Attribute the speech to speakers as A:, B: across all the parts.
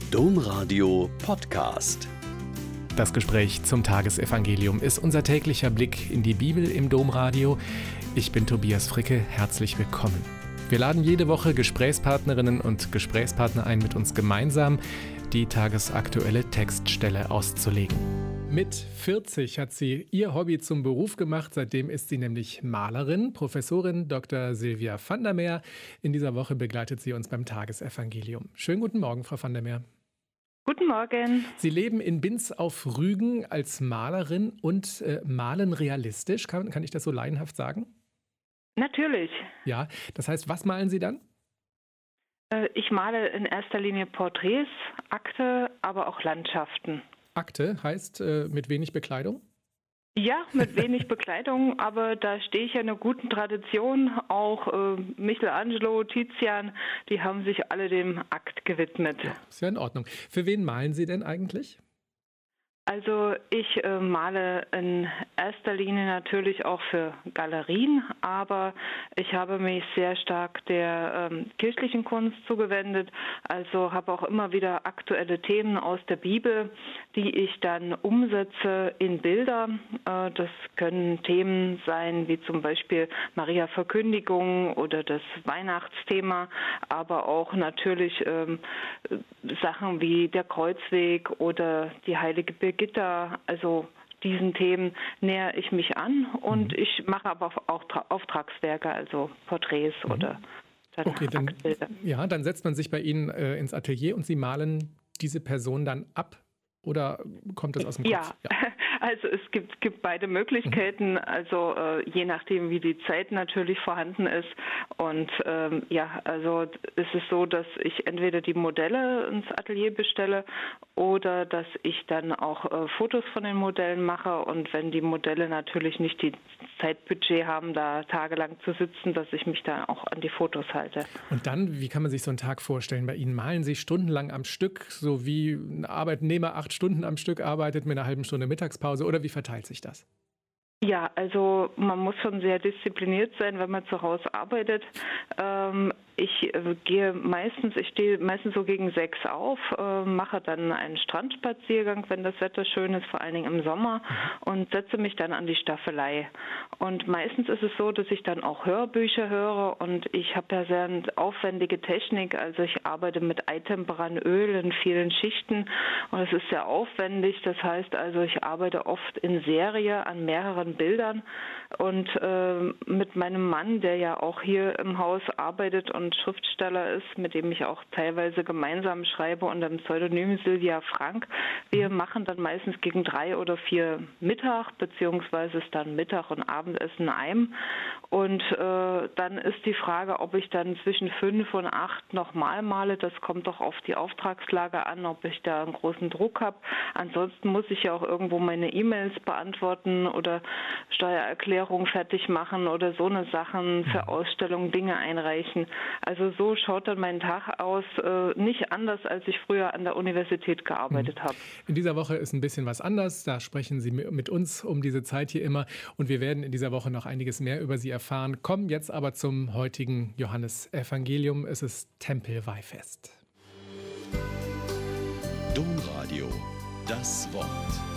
A: Domradio Podcast.
B: Das Gespräch zum Tagesevangelium ist unser täglicher Blick in die Bibel im Domradio. Ich bin Tobias Fricke, herzlich willkommen. Wir laden jede Woche Gesprächspartnerinnen und Gesprächspartner ein, mit uns gemeinsam die tagesaktuelle Textstelle auszulegen. Mit 40 hat sie ihr Hobby zum Beruf gemacht. Seitdem ist sie nämlich Malerin. Professorin Dr. Sylvia van der Meer. In dieser Woche begleitet sie uns beim Tagesevangelium. Schönen guten Morgen, Frau van der Meer.
C: Guten Morgen.
B: Sie leben in Binz auf Rügen als Malerin und malen realistisch. Kann ich das so laienhaft sagen?
C: Natürlich.
B: Ja, das heißt, was malen Sie dann?
C: Ich male in erster Linie Porträts, Akte, aber auch Landschaften.
B: Akte heißt mit wenig Bekleidung?
C: Ja, mit wenig Bekleidung, aber da stehe ich ja in einer guten Tradition. Auch Michelangelo, Tizian, die haben sich alle dem Akt gewidmet.
B: Ja, ist ja in Ordnung. Für wen malen Sie denn eigentlich?
C: Also ich male in erster Linie natürlich auch für Galerien, aber ich habe mich sehr stark der kirchlichen Kunst zugewendet, also habe auch immer wieder aktuelle Themen aus der Bibel, die ich dann umsetze in Bilder. Das können Themen sein wie zum Beispiel Maria Verkündigung oder das Weihnachtsthema, aber auch natürlich Sachen wie der Kreuzweg oder die heilige Birgitta, also diesen Themen nähere ich mich an und ich mache aber auch Auftragswerke, also Porträts oder
B: dann setzt man sich bei Ihnen ins Atelier und Sie malen diese Person dann ab oder kommt das aus dem Kopf?
C: Ja. Also es gibt beide Möglichkeiten, also je nachdem, wie die Zeit natürlich vorhanden ist. Und also es ist so, dass ich entweder die Modelle ins Atelier bestelle oder dass ich dann auch Fotos von den Modellen mache. Und wenn die Modelle natürlich nicht die Zeitbudget haben, da tagelang zu sitzen, dass ich mich dann auch an die Fotos halte.
B: Und dann, wie kann man sich so einen Tag vorstellen? Bei Ihnen malen Sie stundenlang am Stück, so wie ein Arbeitnehmer 8 Stunden am Stück arbeitet mit einer halben Stunde Mittagspause, oder wie verteilt sich das?
C: Ja, also man muss schon sehr diszipliniert sein, wenn man zu Hause arbeitet. Ich stehe meistens so gegen 6 auf, mache dann einen Strandspaziergang, wenn das Wetter schön ist, vor allen Dingen im Sommer, und setze mich dann an die Staffelei. Und meistens ist es so, dass ich dann auch Hörbücher höre und ich habe ja sehr aufwendige Technik, also ich arbeite mit eitemperiertem Öl in vielen Schichten und es ist sehr aufwendig. Das heißt also, ich arbeite oft in Serie an mehreren Bildern und mit meinem Mann, der ja auch hier im Haus arbeitet und Schriftsteller ist, mit dem ich auch teilweise gemeinsam schreibe unter dem Pseudonym Sylvia Frank. Wir machen dann meistens gegen 3 oder 4 Mittag, beziehungsweise ist dann Mittag und Abendessen einem. Und dann ist die Frage, ob ich dann zwischen 5 und 8 nochmal male. Das kommt doch auf die Auftragslage an, ob ich da einen großen Druck habe. Ansonsten muss ich ja auch irgendwo meine E-Mails beantworten oder Steuererklärung fertig machen oder so eine Sachen für Ausstellungen, Dinge einreichen. Also so schaut dann mein Tag aus, nicht anders, als ich früher an der Universität gearbeitet habe.
B: In dieser Woche ist ein bisschen was anders. Da sprechen Sie mit uns um diese Zeit hier immer. Und wir werden in dieser Woche noch einiges mehr über Sie erfahren. Kommen jetzt aber zum heutigen Johannesevangelium. Es ist Tempelweihfest.
A: Domradio, das Wort.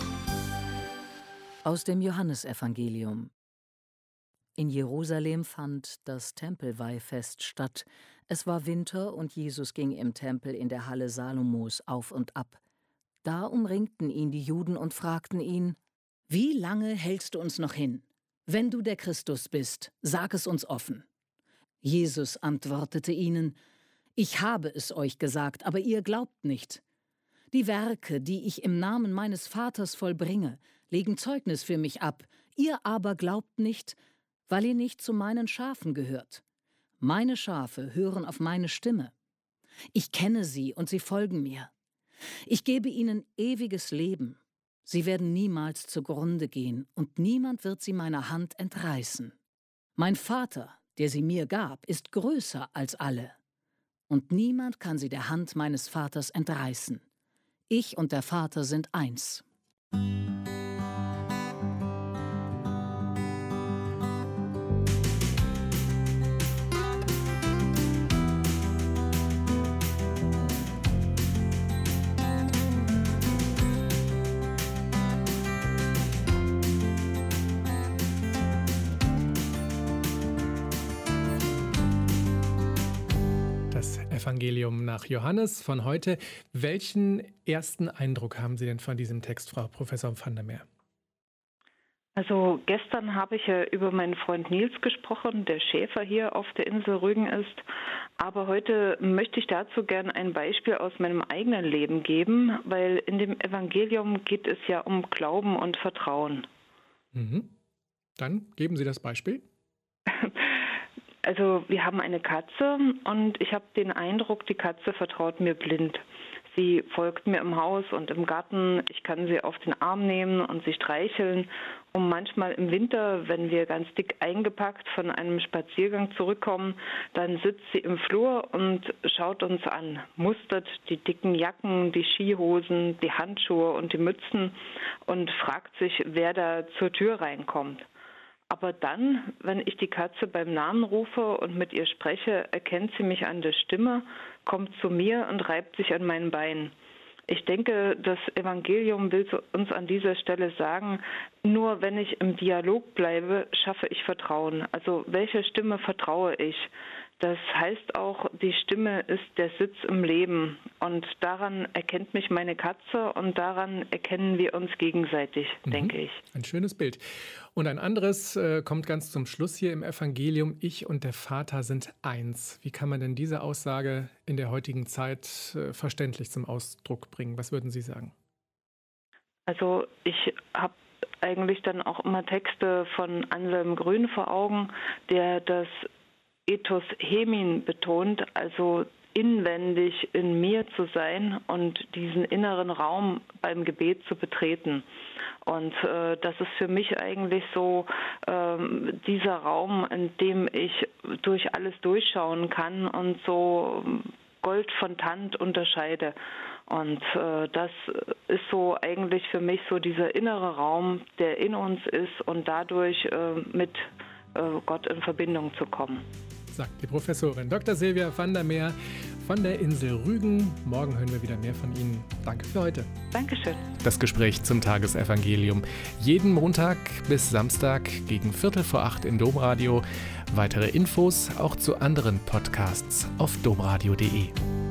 D: Aus dem Johannesevangelium. In Jerusalem fand das Tempelweihfest statt. Es war Winter und Jesus ging im Tempel in der Halle Salomos auf und ab. Da umringten ihn die Juden und fragten ihn: Wie lange hältst du uns noch hin? Wenn du der Christus bist, sag es uns offen. Jesus antwortete ihnen: Ich habe es euch gesagt, aber ihr glaubt nicht. Die Werke, die ich im Namen meines Vaters vollbringe, legen Zeugnis für mich ab. Ihr aber glaubt nicht, weil ihr nicht zu meinen Schafen gehört. Meine Schafe hören auf meine Stimme. Ich kenne sie und sie folgen mir. Ich gebe ihnen ewiges Leben. Sie werden niemals zugrunde gehen und niemand wird sie meiner Hand entreißen. Mein Vater, der sie mir gab, ist größer als alle. Und niemand kann sie der Hand meines Vaters entreißen. Ich und der Vater sind eins.
B: Evangelium nach Johannes von heute. Welchen ersten Eindruck haben Sie denn von diesem Text, Frau Professor van der Meer?
C: Also gestern habe ich ja über meinen Freund Nils gesprochen, der Schäfer hier auf der Insel Rügen ist. Aber heute möchte ich dazu gerne ein Beispiel aus meinem eigenen Leben geben, weil in dem Evangelium geht es ja um Glauben und Vertrauen.
B: Dann geben Sie das Beispiel.
C: Also wir haben eine Katze und ich habe den Eindruck, die Katze vertraut mir blind. Sie folgt mir im Haus und im Garten. Ich kann sie auf den Arm nehmen und sie streicheln. Und manchmal im Winter, wenn wir ganz dick eingepackt von einem Spaziergang zurückkommen, dann sitzt sie im Flur und schaut uns an, mustert die dicken Jacken, die Skihosen, die Handschuhe und die Mützen und fragt sich, wer da zur Tür reinkommt. Aber dann, wenn ich die Katze beim Namen rufe und mit ihr spreche, erkennt sie mich an der Stimme, kommt zu mir und reibt sich an meinen Beinen. Ich denke, das Evangelium will uns an dieser Stelle sagen, nur wenn ich im Dialog bleibe, schaffe ich Vertrauen. Also welcher Stimme vertraue ich? Das heißt auch, die Stimme ist der Sitz im Leben. Und daran erkennt mich meine Katze und daran erkennen wir uns gegenseitig, denke ich.
B: Ein schönes Bild. Und ein anderes kommt ganz zum Schluss hier im Evangelium. Ich und der Vater sind eins. Wie kann man denn diese Aussage in der heutigen Zeit verständlich zum Ausdruck bringen? Was würden Sie sagen?
C: Also ich habe eigentlich dann auch immer Texte von Anselm Grün vor Augen, der das Ethos Hemin betont, also inwendig in mir zu sein und diesen inneren Raum beim Gebet zu betreten. Und das ist für mich eigentlich so dieser Raum, in dem ich durch alles durchschauen kann und so Gold von Tand unterscheide. Und das ist so eigentlich für mich so dieser innere Raum, der in uns ist und dadurch mit Gott in Verbindung zu kommen.
B: Sagt die Professorin Dr. Silvia van der Meer von der Insel Rügen. Morgen hören wir wieder mehr von Ihnen. Danke für heute.
C: Dankeschön.
B: Das Gespräch zum Tagesevangelium. Jeden Montag bis Samstag gegen 7:45 im Domradio. Weitere Infos auch zu anderen Podcasts auf domradio.de.